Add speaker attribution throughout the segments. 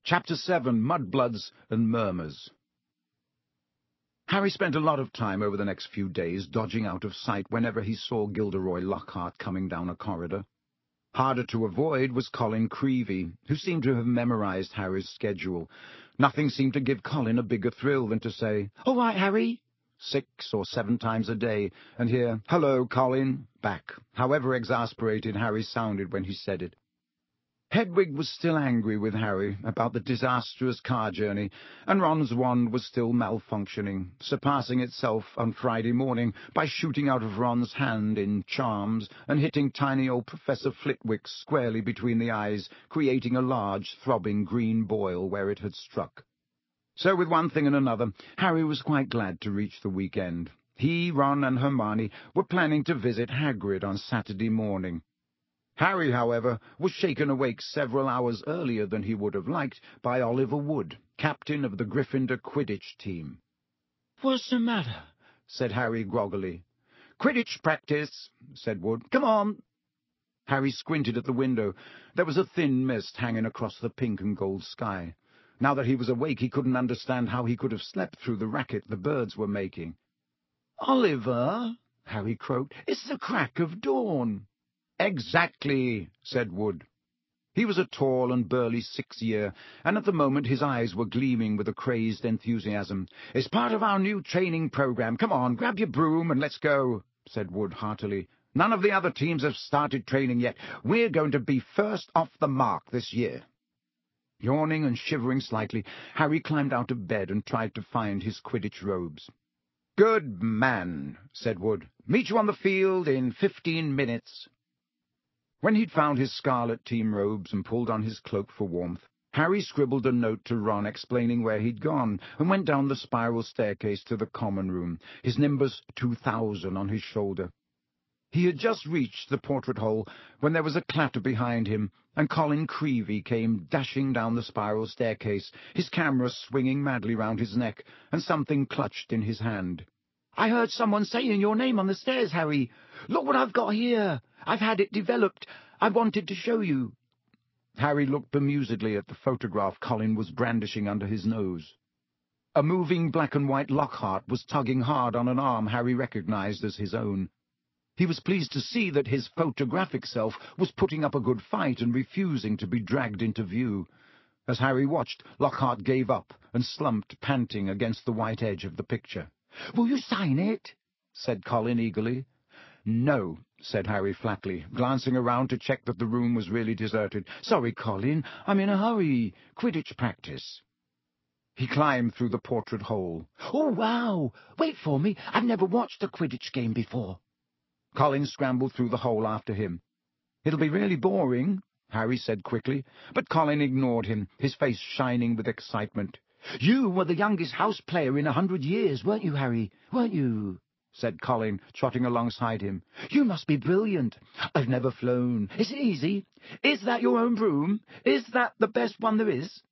Speaker 1: Chapter 7, Mudbloods and Murmurs. Harry spent a lot of time over the next few days dodging out of sight whenever he saw Gilderoy Lockhart coming down a corridor. Harder to avoid was Colin Creevey, who seemed to have memorized Harry's schedule. Nothing seemed to give Colin a bigger thrill than to say, "All right, Harry," 6 or 7 times a day, and hear, "Hello, Colin," back, however exasperated Harry sounded when he said it. Hedwig was still angry with Harry about the disastrous car journey, and Ron's wand was still malfunctioning, surpassing itself on Friday morning by shooting out of Ron's hand in charms and hitting tiny old Professor Flitwick squarely between the eyes, creating a large, throbbing green boil where it had struck. So with one thing and another, Harry was quite glad to reach the weekend. He, Ron, and Hermione were planning to visit Hagrid on Saturday morning. Harry, however, was shaken awake several hours earlier than he would have liked by Oliver Wood, captain of the Gryffindor Quidditch team. "What's the matter?" said Harry groggily. "Quidditch practice," said Wood. "Come on." Harry squinted at the window. There was a thin mist hanging across the pink and gold sky. Now that he was awake, he couldn't understand how he could have slept through the racket the birds were making. "Oliver," Harry croaked, "it's the crack of dawn." "Exactly," said Wood. He was a tall and burly 6-year, and at the moment his eyes were gleaming with a crazed enthusiasm. "It's part of our new training program. Come on, grab your broom and let's go," said Wood heartily. "None of the other teams have started training yet. We're going to be first off the mark this year." Yawning and shivering slightly, Harry climbed out of bed and tried to find his Quidditch robes. "Good man," said Wood. "Meet you on the field in 15 minutes. When he'd found his scarlet team robes and pulled on his cloak for warmth, Harry scribbled a note to Ron explaining where he'd gone and went down the spiral staircase to the common room, his Nimbus 2000 on his shoulder. He had just reached the portrait hole when there was a clatter behind him, and Colin Creevey came dashing down the spiral staircase, his camera swinging madly round his neck, and something clutched in his hand. "I heard someone saying your name on the stairs, Harry. Look what I've got here. I've had it developed. I wanted to show you." Harry looked bemusedly at the photograph Colin was brandishing under his nose. A moving black-and-white Lockhart was tugging hard on an arm Harry recognized as his own. He was pleased to see that his photographic self was putting up a good fight and refusing to be dragged into view. As Harry watched, Lockhart gave up and slumped, panting against the white edge of the picture. "Will you sign it?" said Colin eagerly. "No," said Harry flatly, glancing around to check that the room was really deserted. "Sorry, Colin, I'm in a hurry. Quidditch practice." He climbed through the portrait hole. "Oh, wow! Wait for me. I've never watched a Quidditch game before." Colin scrambled through the hole after him. "It'll be really boring," Harry said quickly, but Colin ignored him, his face shining with excitement. "You were the youngest house player in 100 years, weren't you, Harry? Weren't you?" said Colin, trotting alongside him. "You must be brilliant. I've never flown. Is it easy? Is that your own broom? Is that the best one there is?"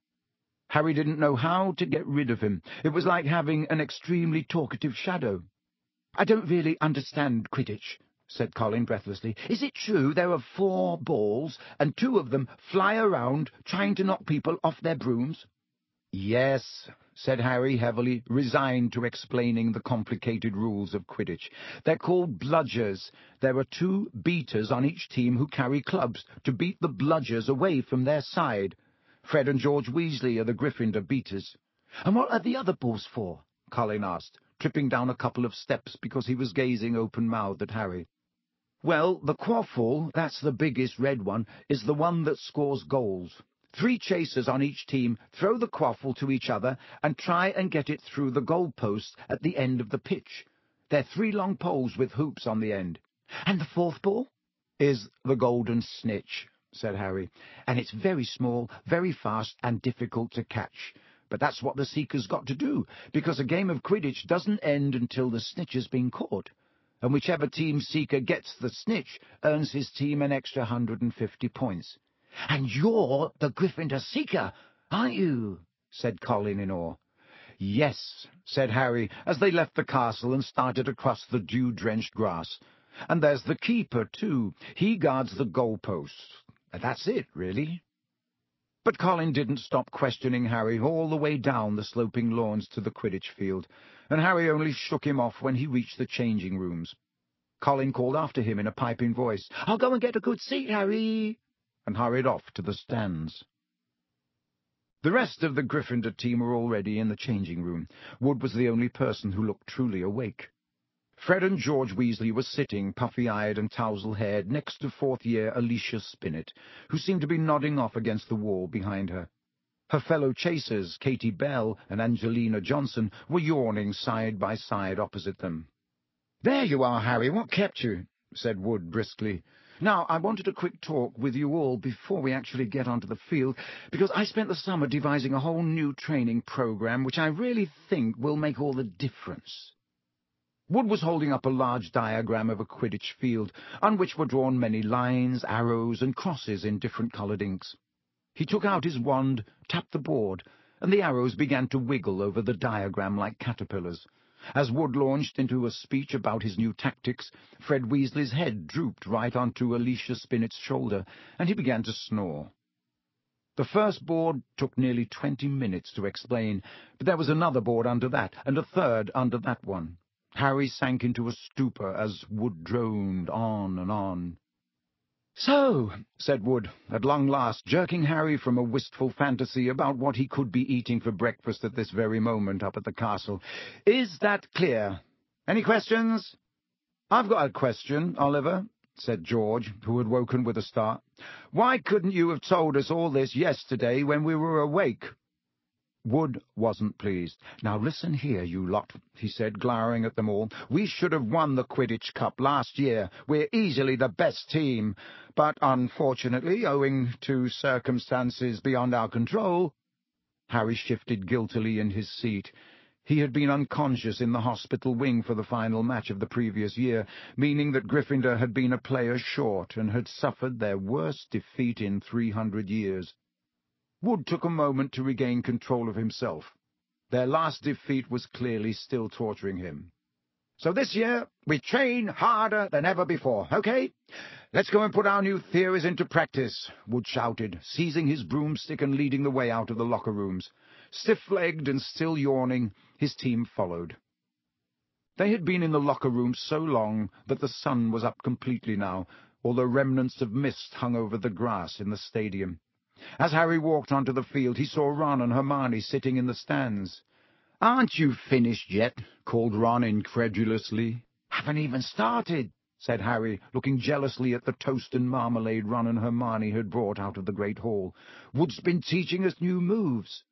Speaker 1: Harry didn't know how to get rid of him. It was like having an extremely talkative shadow. "I don't really understand Quidditch," said Colin breathlessly. "Is it true there are 4 balls, and 2 of them fly around trying to knock people off their brooms?" "Yes," said Harry heavily, resigned to explaining the complicated rules of Quidditch. "They're called bludgers. There are 2 beaters on each team who carry clubs to beat the bludgers away from their side. Fred and George Weasley are the Gryffindor beaters." "And what are the other balls for?" Colin asked, tripping down a couple of steps because he was gazing open-mouthed at Harry. "Well, the quaffle, that's the biggest red one, is the one that scores goals. 3 chasers on each team throw the quaffle to each other and try and get it through the goalpost at the end of the pitch. They're 3 long poles with hoops on the end." "And the 4th ball?" "Is the golden snitch," said Harry, "and it's very small, very fast, and difficult to catch. But that's what the Seeker's got to do, because a game of Quidditch doesn't end until the snitch has been caught, and whichever team Seeker gets the snitch earns his team an extra 150 points. "And you're the Gryffindor Seeker, aren't you?" said Colin in awe. "Yes," said Harry, as they left the castle and started across the dew-drenched grass. "And there's the keeper, too. He guards the goalposts. And that's it, really." But Colin didn't stop questioning Harry all the way down the sloping lawns to the Quidditch field, and Harry only shook him off when he reached the changing rooms. Colin called after him in a piping voice, "I'll go and get a good seat, Harry," and hurried off to the stands. The rest of the Gryffindor team were already in the changing room. Wood was the only person who looked truly awake. Fred and George Weasley were sitting, puffy-eyed and tousle-haired, next to fourth-year Alicia Spinnet, who seemed to be nodding off against the wall behind her. Her fellow chasers, Katie Bell and Angelina Johnson, were yawning side by side opposite them. "There you are, Harry. What kept you?" said Wood briskly. "Now, I wanted a quick talk with you all before we actually get onto the field, because I spent the summer devising a whole new training program which I really think will make all the difference." Wood was holding up a large diagram of a Quidditch field, on which were drawn many lines, arrows, and crosses in different-coloured inks. He took out his wand, tapped the board, and the arrows began to wiggle over the diagram like caterpillars. As Wood launched into a speech about his new tactics, Fred Weasley's head drooped right onto Alicia Spinnet's shoulder, and he began to snore. The first board took nearly 20 minutes to explain, but there was another board under that, and a third under that one. Harry sank into a stupor as Wood droned on and on. "So," said Wood, at long last, jerking Harry from a wistful fantasy about what he could be eating for breakfast at this very moment up at the castle, "is that clear? Any questions?" "I've got a question, Oliver," said George, who had woken with a start. "Why couldn't you have told us all this yesterday when we were awake?" Wood wasn't pleased. "Now listen here, you lot," he said, glowering at them all. "We should have won the Quidditch Cup last year. We're easily the best team. But unfortunately, owing to circumstances beyond our control—" Harry shifted guiltily in his seat. He had been unconscious in the hospital wing for the final match of the previous year, meaning that Gryffindor had been a player short and had suffered their worst defeat in 300 years. Wood took a moment to regain control of himself. Their last defeat was clearly still torturing him. "So this year, we train harder than ever before, okay? Let's go and put our new theories into practice," Wood shouted, seizing his broomstick and leading the way out of the locker rooms. Stiff-legged and still yawning, his team followed. They had been in the locker room so long that the sun was up completely now, although remnants of mist hung over the grass in the stadium. As Harry walked onto the field, he saw Ron and Hermione sitting in the stands. "Aren't you finished yet?" called Ron incredulously. "Haven't even started," said Harry, looking jealously at the toast and marmalade Ron and Hermione had brought out of the great hall. "Wood's been teaching us new moves."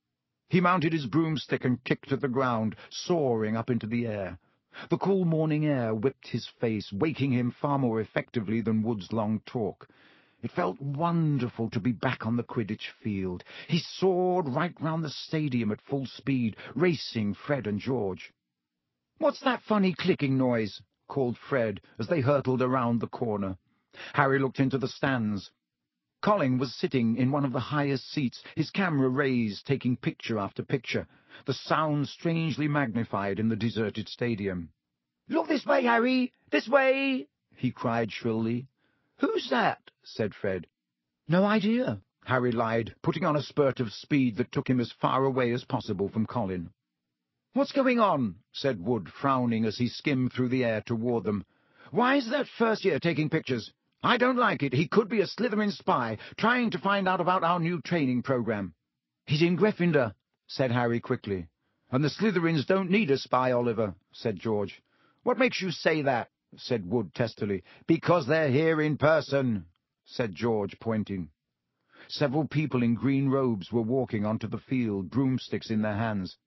Speaker 1: He mounted his broomstick and kicked at the ground, soaring up into the air. The cool morning air whipped his face, waking him far more effectively than Wood's long talk. It felt wonderful to be back on the Quidditch field. He soared right round the stadium at full speed, racing Fred and George. "What's that funny clicking noise?" called Fred as they hurtled around the corner. Harry looked into the stands. Colin was sitting in one of the highest seats, his camera raised, taking picture after picture, the sound strangely magnified in the deserted stadium. "Look this way, Harry! This way!" he cried shrilly. "Who's that?" said Fred. "No idea," Harry lied, putting on a spurt of speed that took him as far away as possible from Colin. "What's going on?" said Wood, frowning as he skimmed through the air toward them. "Why is that first year taking pictures? I don't like it. He could be a Slytherin spy, trying to find out about our new training program." "He's in Gryffindor," said Harry quickly. "And the Slytherins don't need a spy, Oliver," said George. "What makes you say that?" said Wood testily. "Because they're here in person," said George, pointing. Several people in green robes were walking onto the field, broomsticks in their hands.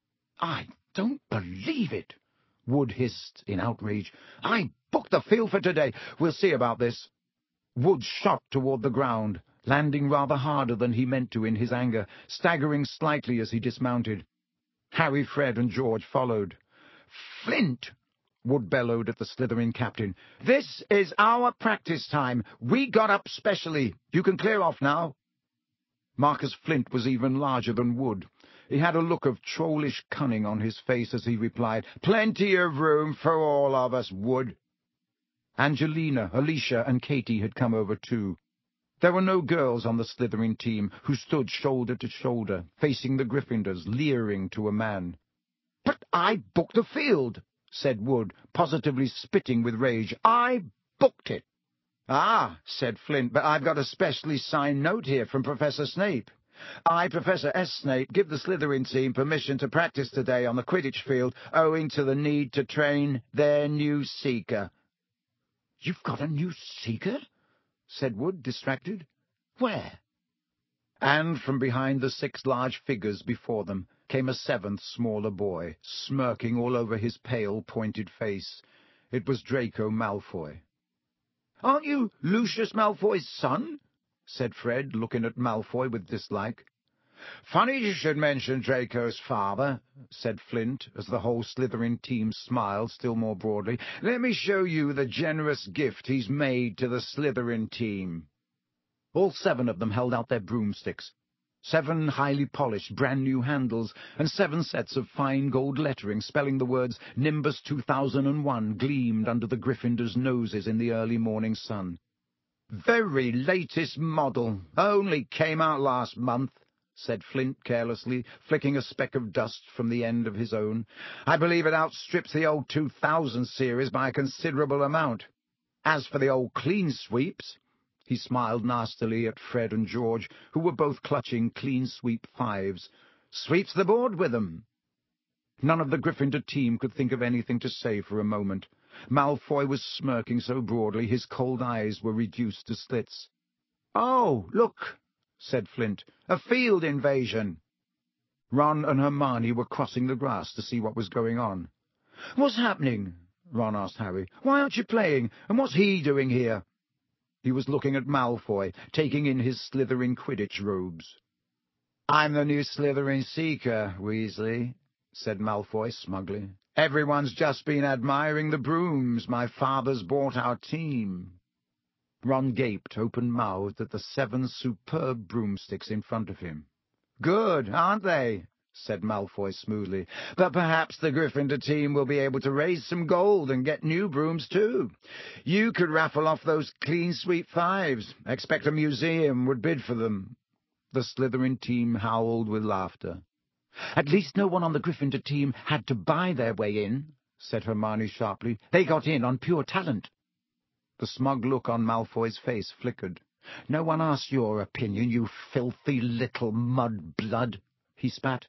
Speaker 1: "I don't believe it," Wood hissed in outrage. "I booked the field for today. We'll see about this." Wood shot toward the ground, landing rather harder than he meant to in his anger, staggering slightly as he dismounted. Harry, Fred, and George followed. "Flint!" Wood bellowed at the Slytherin captain. "This is our practice time. We got up specially. You can clear off now." Marcus Flint was even larger than Wood. He had a look of trollish cunning on his face as he replied, "Plenty of room for all of us, Wood." Angelina, Alicia, and Katie had come over too. There were no girls on the Slytherin team, who stood shoulder to shoulder, facing the Gryffindors, leering to a man. "But I booked the field," said Wood, positively spitting with rage. "I booked it." "Ah," said Flint, "but I've got a specially signed note here from Professor Snape. I, Professor S. Snape, give the Slytherin team permission to practice today on the Quidditch field, owing to the need to train their new Seeker." "You've got a new Seeker?" said Wood, distracted. "Where?" And from behind the 6 large figures before them came a 7th smaller boy, smirking all over his pale, pointed face. It was Draco Malfoy. "Aren't you Lucius Malfoy's son?" said Fred, looking at Malfoy with dislike. "Funny you should mention Draco's father," said Flint, as the whole Slytherin team smiled still more broadly. "Let me show you the generous gift he's made to the Slytherin team." All 7 of them held out their broomsticks. 7 highly polished, brand-new handles, and 7 sets of fine gold lettering spelling the words Nimbus 2001 gleamed under the Gryffindors' noses in the early morning sun. "Very latest model. Only came out last month," said Flint carelessly, flicking a speck of dust from the end of his own. "I believe it outstrips the old 2000 series by a considerable amount. As for the old clean sweeps—" He smiled nastily at Fred and George, who were both clutching clean sweep 5s. "Sweeps the board with them." None of the Gryffindor team could think of anything to say for a moment. Malfoy was smirking so broadly his cold eyes were reduced to slits. "Oh, look," said Flint, "a field invasion." Ron and Hermione were crossing the grass to see what was going on. "What's happening?" Ron asked Harry. "Why aren't you playing, and what's he doing here?" He was looking at Malfoy, taking in his Slytherin Quidditch robes. "I'm the new Slytherin Seeker, Weasley," said Malfoy smugly. "Everyone's just been admiring the brooms my father's bought our team." Ron gaped, open-mouthed, at the 7 superb broomsticks in front of him. "Good, aren't they?" said Malfoy smoothly. "But perhaps the Gryffindor team will be able to raise some gold and get new brooms too. You could raffle off those clean sweep 5s. Expect a museum would bid for them." The Slytherin team howled with laughter. "At least no one on the Gryffindor team had to buy their way in," said Hermione sharply. "They got in on pure talent." The smug look on Malfoy's face flickered. "No one asked your opinion, you filthy little mud-blood," he spat.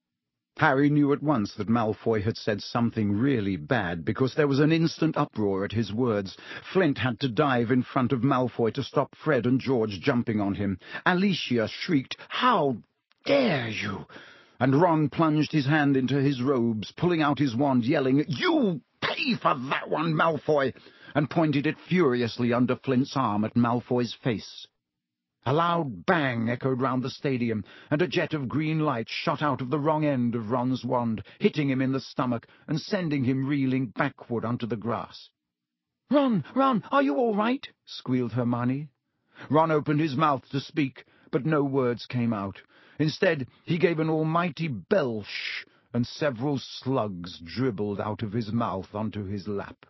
Speaker 1: Harry knew at once that Malfoy had said something really bad, because there was an instant uproar at his words. Flint had to dive in front of Malfoy to stop Fred and George jumping on him. Alicia shrieked, "How dare you!" And Ron plunged his hand into his robes, pulling out his wand, yelling, "You pay for that one, Malfoy!" and pointed it furiously under Flint's arm at Malfoy's face. A loud bang echoed round the stadium, and a jet of green light shot out of the wrong end of Ron's wand, hitting him in the stomach and sending him reeling backward onto the grass. "Ron, are you all right?" squealed Hermione. Ron opened his mouth to speak, but no words came out. Instead, he gave an almighty belch, and several slugs dribbled out of his mouth onto his lap.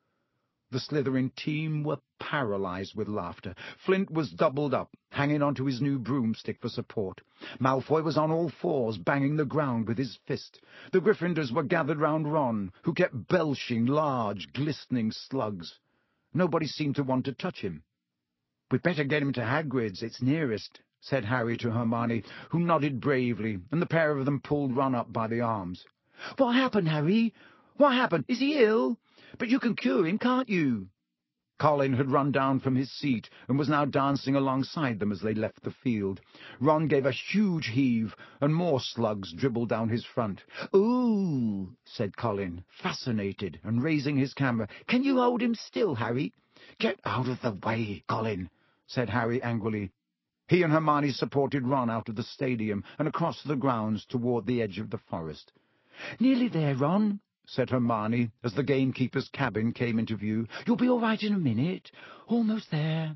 Speaker 1: The Slytherin team were paralyzed with laughter. Flint was doubled up, hanging onto his new broomstick for support. Malfoy was on all fours, banging the ground with his fist. The Gryffindors were gathered round Ron, who kept belching large, glistening slugs. Nobody seemed to want to touch him. "We'd better get him to Hagrid's, it's nearest," said Harry to Hermione, who nodded bravely, and the pair of them pulled Ron up by the arms. "What happened, Harry? What happened? Is he ill? But you can cure him, can't you?" Colin had run down from his seat and was now dancing alongside them as they left the field. Ron gave a huge heave, and more slugs dribbled down his front. "Ooh," said Colin, fascinated, and raising his camera. "Can you hold him still, Harry?" "Get out of the way, Colin," said Harry angrily. He and Hermione supported Ron out of the stadium and across the grounds toward the edge of the forest. "Nearly there, Ron," said Hermione, as the gamekeeper's cabin came into view. "You'll be all right in a minute. Almost there."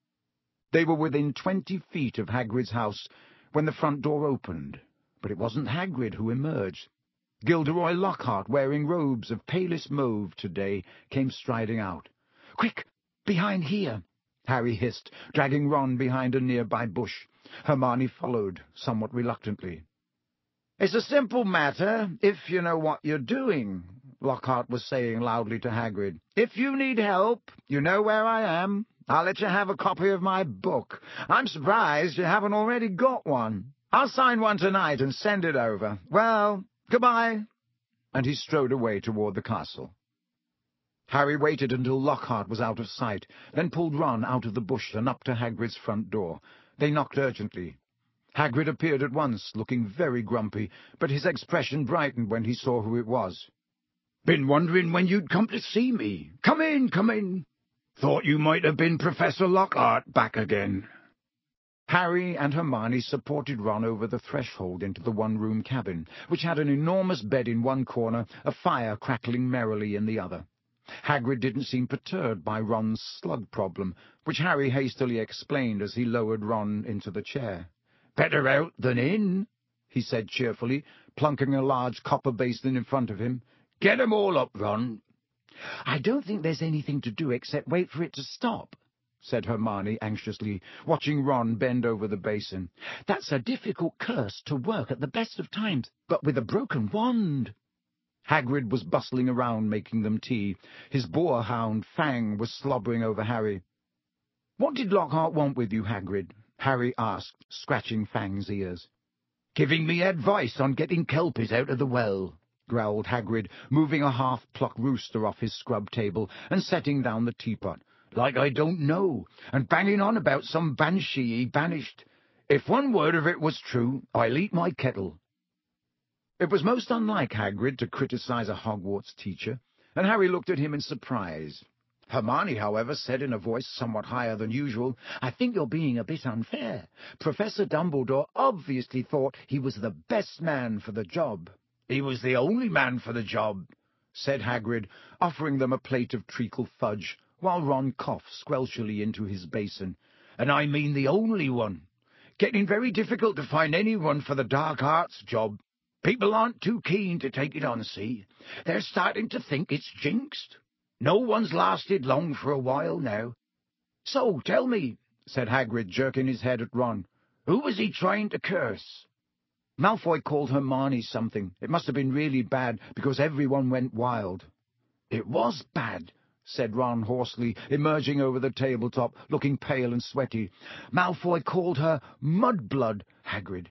Speaker 1: They were within 20 feet of Hagrid's house when the front door opened, but it wasn't Hagrid who emerged. Gilderoy Lockhart, wearing robes of palest mauve today, came striding out. "Quick! Behind here!" Harry hissed, dragging Ron behind a nearby bush. Hermione followed, somewhat reluctantly. "It's a simple matter, if you know what you're doing," Lockhart was saying loudly to Hagrid. "If you need help, you know where I am. I'll let you have a copy of my book. I'm surprised you haven't already got one. I'll sign one tonight and send it over. Well, goodbye." And he strode away toward the castle. Harry waited until Lockhart was out of sight, then pulled Ron out of the bush and up to Hagrid's front door. They knocked urgently. Hagrid appeared at once, looking very grumpy, but his expression brightened when he saw who it was. "Been wondering when you'd come to see me. Come in, come in. Thought you might have been Professor Lockhart back again." Harry and Hermione supported Ron over the threshold into the one-room cabin, which had an enormous bed in one corner, a fire crackling merrily in the other. Hagrid didn't seem perturbed by Ron's slug problem, which Harry hastily explained as he lowered Ron into the chair. "Better out than in," he said cheerfully, plunking a large copper basin in front of him. "Get 'em all up, Ron." "I don't think there's anything to do except wait for it to stop," said Hermione anxiously, watching Ron bend over the basin. "That's a difficult curse to work at the best of times, but with a broken wand." Hagrid was bustling around making them tea. His boarhound, Fang, was slobbering over Harry. "What did Lockhart want with you, Hagrid?" Harry asked, scratching Fang's ears. "Giving me advice on getting kelpies out of the well," growled Hagrid, moving a half-plucked rooster off his scrub table and setting down the teapot. "Like I don't know, and banging on about some banshee he banished. If one word of it was true, I'll eat my kettle." It was most unlike Hagrid to criticize a Hogwarts teacher, and Harry looked at him in surprise. Hermione, however, said in a voice somewhat higher than usual, "I think you're being a bit unfair. Professor Dumbledore obviously thought he was the best man for the job." "He was the only man for the job," said Hagrid, offering them a plate of treacle fudge, while Ron coughed squelchily into his basin. "And I mean the only one. Getting very difficult to find anyone for the dark arts job. People aren't too keen to take it on, see? They're starting to think it's jinxed. No one's lasted long for a while now." "So, tell me," said Hagrid, jerking his head at Ron, "who was he trying to curse?" "Malfoy called Hermione something. It must have been really bad, because everyone went wild." "It was bad," said Ron hoarsely, emerging over the tabletop, looking pale and sweaty. "Malfoy called her Mudblood, Hagrid."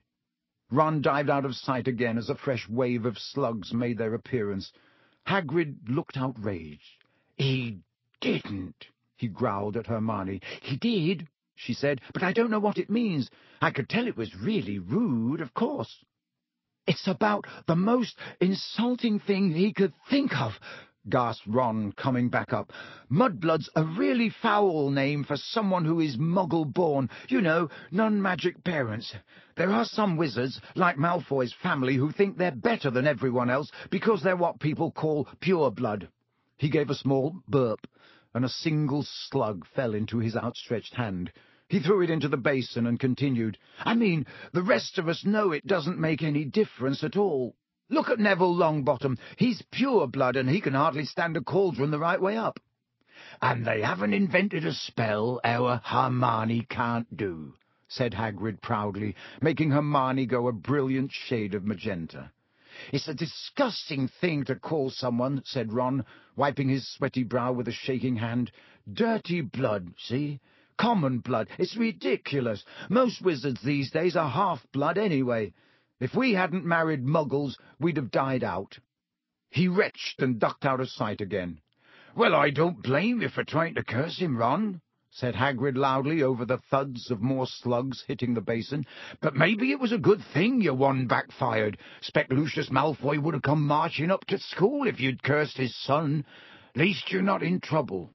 Speaker 1: Ron dived out of sight again as a fresh wave of slugs made their appearance. Hagrid looked outraged. "He didn't," he growled at Hermione. "He did," she said, "but I don't know what it means. I could tell it was really rude, of course." "It's about the most insulting thing he could think of," gasped Ron, coming back up. "Mudblood's a really foul name for someone who is Muggle-born, you know, non-magic parents. There are some wizards, like Malfoy's family, who think they're better than everyone else because they're what people call pure-blood." He gave a small burp, and a single slug fell into his outstretched hand. He threw it into the basin and continued, "I mean, the rest of us know it doesn't make any difference at all. Look at Neville Longbottom. He's pure blood, and he can hardly stand a cauldron the right way up." "And they haven't invented a spell our Hermione can't do," said Hagrid proudly, making Hermione go a brilliant shade of magenta. "It's a disgusting thing to call someone," said Ron, wiping his sweaty brow with a shaking hand. "Dirty blood, see? Common blood. It's ridiculous. Most wizards these days are half-blood anyway. If we hadn't married Muggles, we'd have died out." He retched and ducked out of sight again. "Well, I don't blame you for trying to curse him, Ron," said Hagrid loudly over the thuds of more slugs hitting the basin. "But maybe it was a good thing your wand backfired. 'Spect Lucius Malfoy would have come marching up to school if you'd cursed his son. Least you're not in trouble."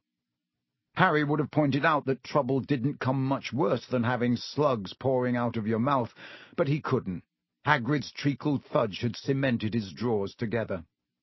Speaker 1: Harry would have pointed out that trouble didn't come much worse than having slugs pouring out of your mouth, but he couldn't. Hagrid's treacle fudge had cemented his jaws together.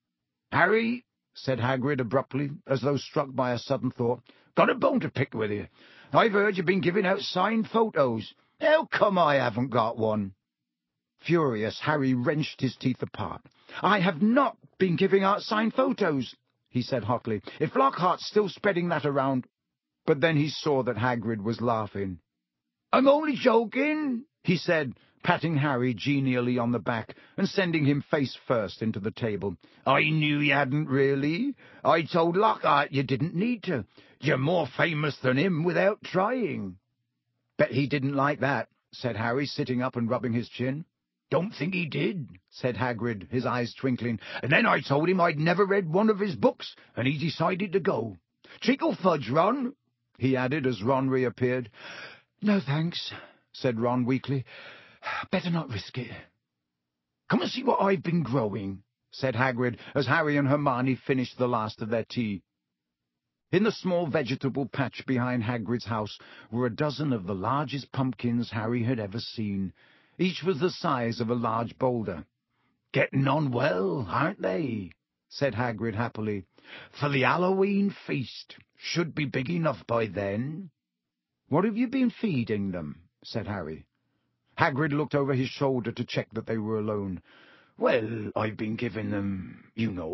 Speaker 1: "Harry," said Hagrid abruptly, as though struck by a sudden thought, "got a bone to pick with you. I've heard you've been giving out signed photos. How come I haven't got one?" Furious, Harry wrenched his teeth apart. "I have not been giving out signed photos," he said hotly. "If Lockhart's still spreading that around—" But then he saw that Hagrid was laughing. "I'm only joking," he said, patting Harry genially on the back and sending him face first into the table. "I knew you hadn't really. I told Lockhart you didn't need to. You're more famous than him without trying." "Bet he didn't like that," said Harry, sitting up and rubbing his chin. "Don't think he did," said Hagrid, his eyes twinkling. "And then I told him I'd never read one of his books, and he decided to go. Treacle fudge, Ron?" he added as Ron reappeared. "No, thanks," said Ron weakly. "Better not risk it." "Come and see what I've been growing," said Hagrid, as Harry and Hermione finished the last of their tea. In the small vegetable patch behind Hagrid's house were a dozen of the largest pumpkins Harry had ever seen. Each was the size of a large boulder. "Getting on well, aren't they?" said Hagrid happily. "For the Halloween feast. Should be big enough by then." "What have you been feeding them?" said Harry. Hagrid looked over his shoulder to check that they were alone. "Well, I've been giving them,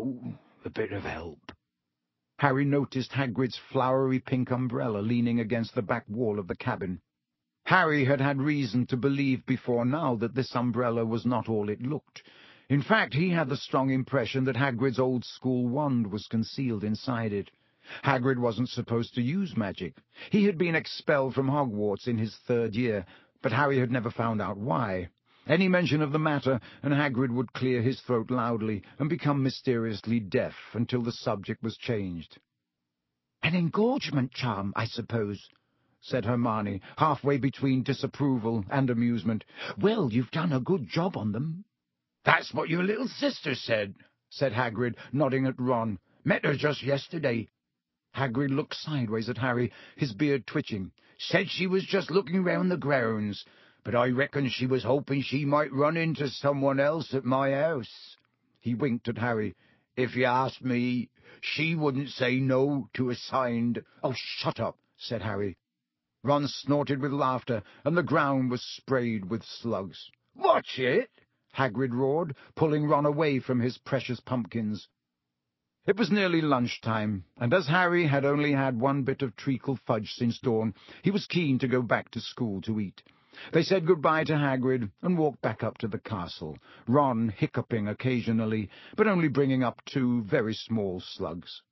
Speaker 1: a bit of help." Harry noticed Hagrid's flowery pink umbrella leaning against the back wall of the cabin. Harry had had reason to believe before now that this umbrella was not all it looked. In fact, he had the strong impression that Hagrid's old-school wand was concealed inside it. Hagrid wasn't supposed to use magic. He had been expelled from Hogwarts in his 3rd year, but Harry had never found out why. Any mention of the matter, and Hagrid would clear his throat loudly and become mysteriously deaf until the subject was changed. "An engorgement charm, I suppose," said Hermione, halfway between disapproval and amusement. "Well, you've done a good job on them." "That's what your little sister said," said Hagrid, nodding at Ron. "Met her just yesterday." Hagrid looked sideways at Harry, his beard twitching. "Said she was just looking round the grounds, but I reckon she was hoping she might run into someone else at my house." He winked at Harry. "If you ask me, she wouldn't say no to a signed—" "Oh, shut up," said Harry. Ron snorted with laughter, and the ground was sprayed with slugs. "Watch it!" Hagrid roared, pulling Ron away from his precious pumpkins. It was nearly lunchtime, and as Harry had only had one bit of treacle fudge since dawn, he was keen to go back to school to eat. They said goodbye to Hagrid and walked back up to the castle, Ron hiccuping occasionally, but only bringing up 2 very small slugs.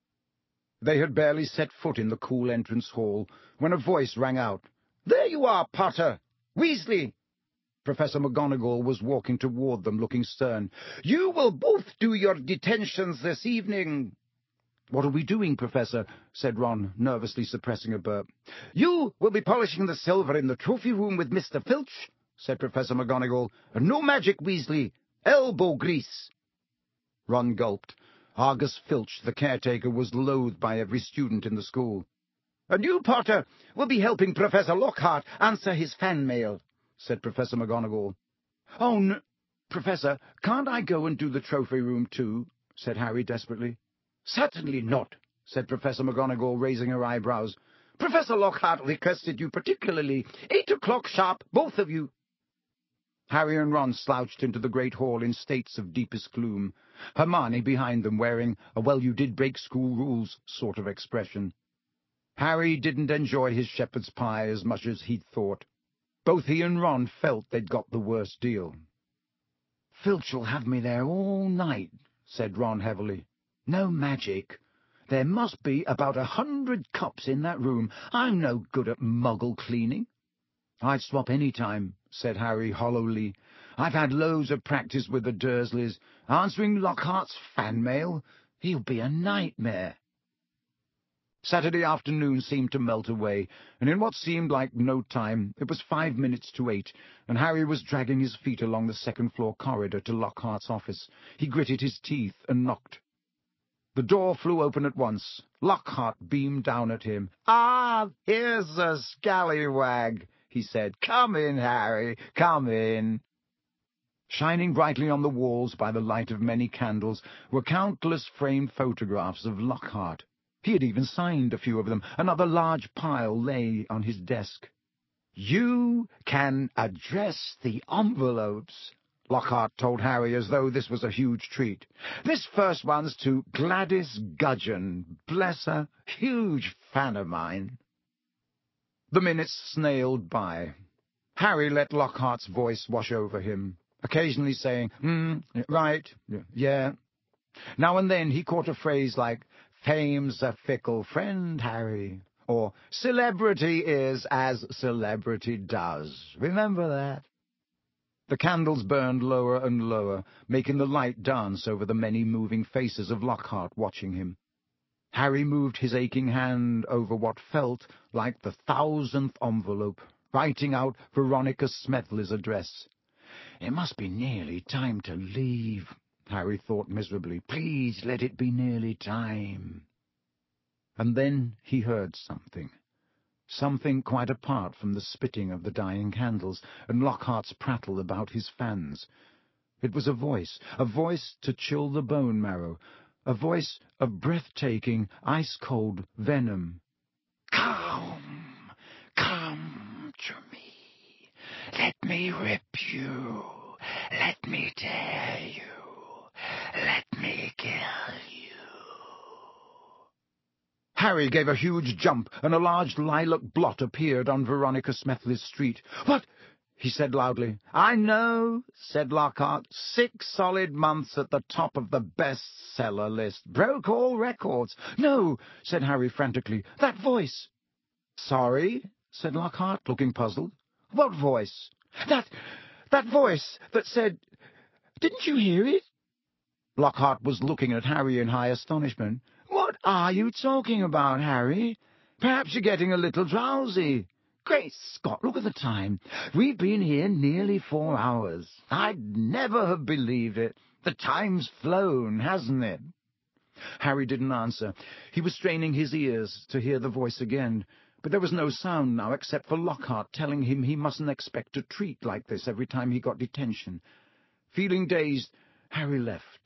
Speaker 1: They had barely set foot in the cool entrance hall when a voice rang out. "There you are, Potter! Weasley!" Professor McGonagall was walking toward them, looking stern. "You will both do your detentions this evening." "What are we doing, Professor?" said Ron, nervously suppressing a burp. "You will be polishing the silver in the trophy room with Mr. Filch," said Professor McGonagall. "And no magic, Weasley. Elbow grease." Ron gulped. Argus Filch, the caretaker, was loathed by every student in the school. "And you, Potter, will be helping Professor Lockhart answer his fan mail," said Professor McGonagall. "Oh, Professor, can't I go and do the trophy room too?" said Harry desperately. "Certainly not," said Professor McGonagall, raising her eyebrows. "Professor Lockhart requested you particularly. 8 o'clock sharp, both of you." Harry and Ron slouched into the great hall in states of deepest gloom, Hermione behind them wearing a well-you-did-break-school rules sort of expression. Harry didn't enjoy his shepherd's pie as much as he'd thought. Both he and Ron felt they'd got the worst deal. "Filch'll have me there all night," said Ron heavily. "No magic. There must be about 100 cups in that room. I'm no good at muggle cleaning." "I'd swap any time," said Harry hollowly. "I've had loads of practice with the Dursleys. Answering Lockhart's fan mail? He'll be a nightmare." Saturday afternoon seemed to melt away, and in what seemed like no time, it was 5 minutes to 8, and Harry was dragging his feet along the second-floor corridor to Lockhart's office. He gritted his teeth and knocked. The door flew open at once. Lockhart beamed down at him. "Ah, here's a scallywag," he said. "Come in, Harry, come in." Shining brightly on the walls by the light of many candles were countless framed photographs of Lockhart. He had even signed a few of them. Another large pile lay on his desk. "You can address the envelopes," Lockhart told Harry as though this was a huge treat. "This first one's to Gladys Gudgeon. Bless her. Huge fan of mine." The minutes snailed by. Harry let Lockhart's voice wash over him, occasionally saying, right, yeah. Now and then he caught a phrase like, "Fame's a fickle friend, Harry," or "Celebrity is as celebrity does. Remember that?" The candles burned lower and lower, making the light dance over the many moving faces of Lockhart watching him. Harry moved his aching hand over what felt like the 1,000th envelope, writing out Veronica Smethly's address. "It must be nearly time to leave," Harry thought miserably. "Please let it be nearly time." And then he heard something. Something quite apart from the spitting of the dying candles and Lockhart's prattle about his fans. It was a voice to chill the bone marrow, a voice of breathtaking, ice-cold venom. "Come, come to me. Let me rip you. Let me tear you. Let me kill you." Harry gave a huge jump, and a large lilac blot appeared on Veronica Smethly's street. "What?" he said loudly. "I know," said Lockhart. 6 solid months at the top of the bestseller list. Broke all records." "No," said Harry frantically. "That voice." "Sorry?" said Lockhart, looking puzzled. "What voice?" That voice that said... Didn't you hear it?" Lockhart was looking at Harry in high astonishment. "What are you talking about, Harry? Perhaps you're getting a little drowsy. Great Scott, look at the time. We've been here nearly 4 hours. I'd never have believed it. The time's flown, hasn't it?" Harry didn't answer. He was straining his ears to hear the voice again, but there was no sound now except for Lockhart telling him he mustn't expect a treat like this every time he got detention. Feeling dazed, Harry left.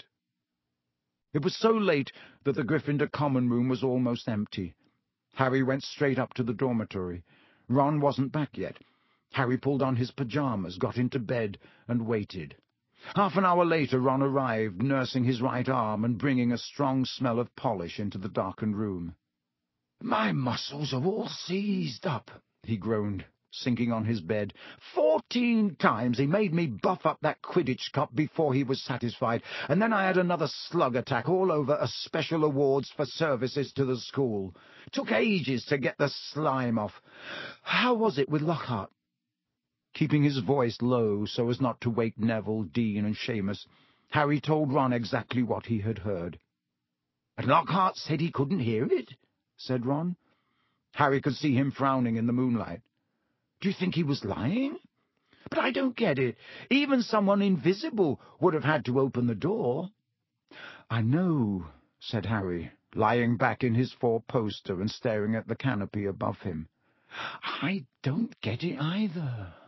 Speaker 1: It was so late that the Gryffindor common room was almost empty. Harry went straight up to the dormitory. Ron wasn't back yet. Harry pulled on his pyjamas, got into bed, and waited. Half an hour later Ron arrived, nursing his right arm and bringing a strong smell of polish into the darkened room. "My muscles are all seized up," he groaned, sinking on his bed. 14 times he made me buff up that Quidditch cup before he was satisfied, and then I had another slug attack all over a special awards for services to the school. Took ages to get the slime off. How was it with Lockhart?" Keeping his voice low so as not to wake Neville, Dean, and Seamus, Harry told Ron exactly what he had heard. "And Lockhart said he couldn't hear it?" said Ron. Harry could see him frowning in the moonlight. "Do you think he was lying? But I don't get it. Even someone invisible would have had to open the door." "I know," said Harry, lying back in his 4-poster and staring at the canopy above him. "I don't get it either."